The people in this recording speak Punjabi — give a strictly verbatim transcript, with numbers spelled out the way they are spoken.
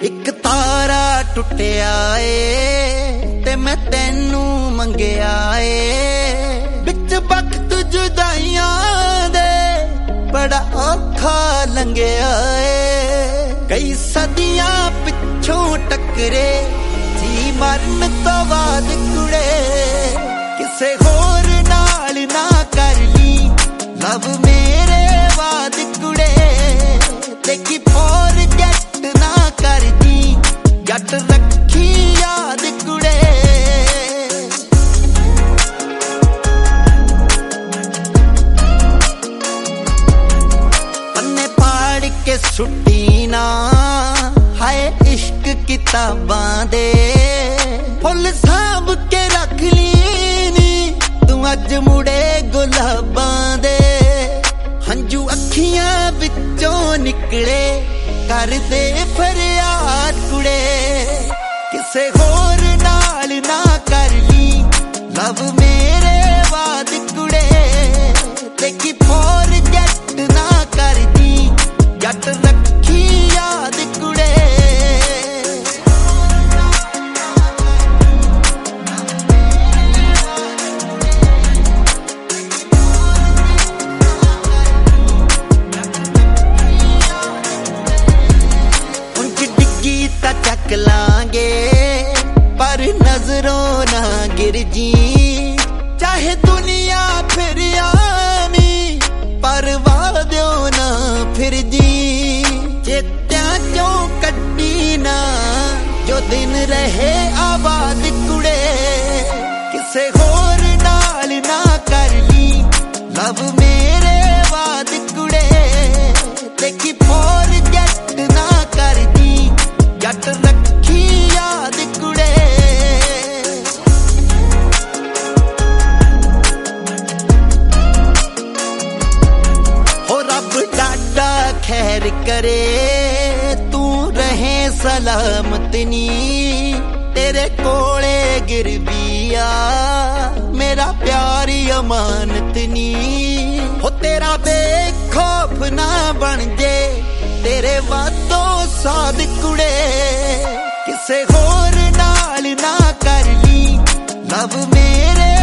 ਇੱਕ ਤਾਰਾ ਟੁੱਟਿਆ ਏ ਤੇ ਮੈਂ ਤੈਨੂੰ ਮੰਗਿਆ ਏ ਵਿੱਚ ਵਕਤ ਜੁਦਾਈਆਂ ਦੇ ਬੜਾ ਔਖਾ ਲੰਘਿਆ ਏ ਕਈ ਸਦੀਆਂ ਪਿੱਛੋਂ ਟੱਕਰੇ ਸੀ ਮਰਨ ਤੋਂ ਬਾਅਦ ਕੁੜੇ ਕਿਸੇ ਹੋਰ ਨਾਲ ਨਾ ਕਰ ਲਈ ਲਵ ਮੇਰੇ ਬਾਅਦ ਕੁੜੇ ਲੇਕੀ ਫੋਰਗੇਟ ਨਾ ਕਰਦੀ ਜੱਟ ਰੱਖੀ ਯਾਦ ਕੁੜੇ ਪੰਨੇ ਪਾੜ ਕੇ ਸੁੱਟੀ ਨਾ ਹਾਏ ਇਸ਼ਕ ਕਿਤਾਬਾਂ ਦੇ ਫੁੱਲ ਸਾਂਭ ਕੇ ਰੱਖ ਲਈ ਨੀ ਤੂੰ ਅੱਜ ਮੁੜੇ ਗੁਲਾਬਾਂ ਦੇ ਹੰਝੂ ਅੱਖੀਆਂ ਵਿੱਚੋਂ ਨਿਕਲੇ ਕਰਦੇ ਫਰਿਆਦ ਕੁੜੇ ਕਿਸੇ ਹੋਰ ਨਾਲ ਨਾ ਕਰ ਲਈ ਲਵ ਮੇਰੇ ਬਾਅਦ ਕੁੜੇ ਲੇਕੀ ਫੋਰਗੇਟ ਨਾ ਕਰਦੀ ਜੱਟ ਰੱਖੀ ਯਾਦ ਕੁੜੇ ਚੱਕ ਲਾਂਗੇ ਪਰ ਨਜ਼ਰੋਂ ਨਾ ਗਿਰ ਜੀ ਚਾਹੇ ਦੁਨੀਆ ਫਿਰ ਆਵੀਂ ਪਰ ਵਾਦਿਓ ਨਾ ਫਿਰ ਜੀ ਚੇਤਿਆਂ ਚੋਂ ਕੱਢੀ ਨਾ ਜੋ ਦਿਨ ਰਹੇ ਆਬਾਦ ਕੁੜੇ ਕਿਸੇ ਹੋਰ ਨਾਲ ਨਾ ਕਰ ਲਈ ਲਵ ਮੇਰੇ ਬਾਅਦ ਕੁੜੇ ਲੇਕੀ ਫੋਰਗੇਟ ਨਾ ਕਰਦੀ ਜੱਟ ਰੱਖੀ ਯਾਦ ਕੁੜੇ ਹੋ ਰੱਬ ਡਾਡਾ ਖੈਰ ਕਰੇ ਤੂੰ ਰਹੇ ਸਲਾਮਤ ਨੀ ਤੇਰੇ ਕੋਲੇ ਗਿਰਵੀ ਆ ਮੇਰਾ ਪਿਆਰੀ ਅਮਾਨਤ ਨੀ ਹੋ ਤੇਰਾ ਬੇਖੌਫ ਨਾ ਬਣ ਜੇ ਤੇਰੇ ਵਾਦੋਂ ਸਾਦ ਕੁੜੇ ਕਿਸੇ ਹੋਰ ਨਾਲ ਨਾ ਕਰ ਲਈ ਲਵ ਮੇਰੇ